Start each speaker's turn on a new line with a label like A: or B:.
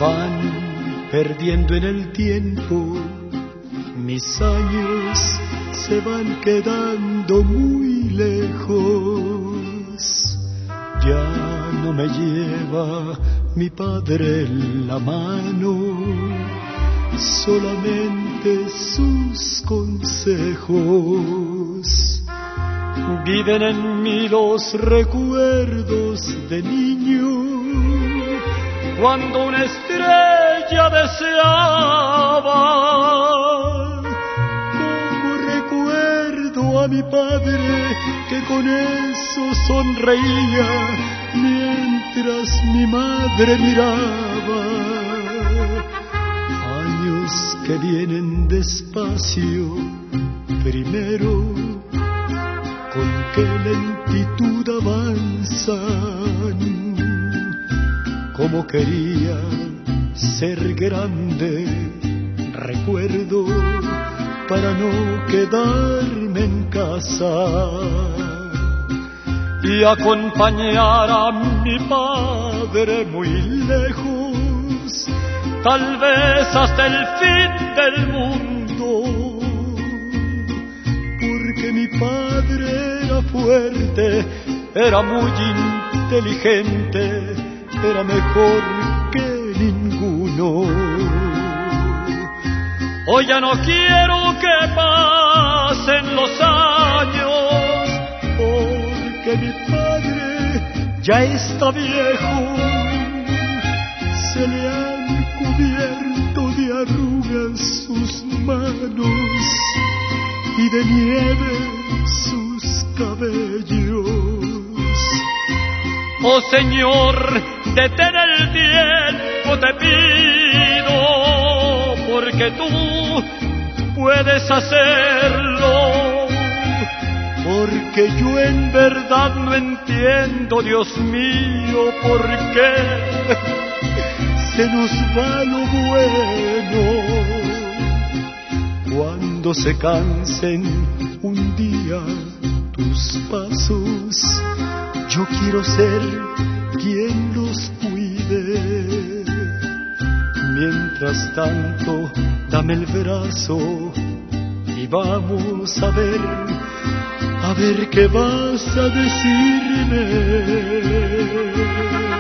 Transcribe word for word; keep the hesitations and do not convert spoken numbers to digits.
A: van perdiendo en el tiempo, mis años se van quedando muy lejos. Ya no me lleva mi padre en la mano, solamente sus consejos. Viven en mí los recuerdos de niño, cuando una estrella deseaba. Como recuerdo a mi padre que con eso sonreía mientras mi madre miraba. Años que vienen despacio, primero, con qué lentitud avanzan. Como quería ser grande, recuerdo, para no quedarme en casa y acompañar a mi padre muy lejos, tal vez hasta el fin del mundo, porque mi padre era fuerte, era muy inteligente, era mejor que ninguno. Hoy ya no quiero que pasen los años, porque mi padre ya está viejo, se le han cubierto de arrugas sus manos y de nieve sus cabellos. Oh Señor, detén el tiempo, te pido, porque tú puedes hacerlo. Porque yo en verdad no entiendo, Dios mío, por qué se nos va lo bueno. Cuando se cansen un día tus pasos, yo quiero ser quien los cuide. Mientras tanto, dame el brazo y vamos a ver, a ver qué vas a decirme.